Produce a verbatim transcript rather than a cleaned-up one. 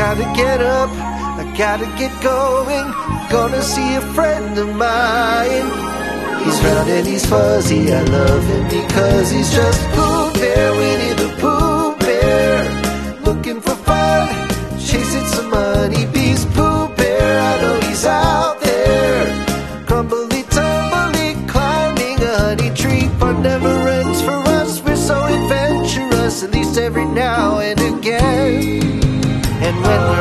gotta get up, I gotta get going. Gonna see a friend of mine. He's round and he's fuzzy, I love him because he's just Pooh Bear, Winnie the Pooh Bear. Looking for fun, chasing some honeybees. Pooh Bear, I know he's out there. Crumbly, tumbly, climbing a honey tree. Fun never ends for us, we're so adventurous, at least every now and again. And when we're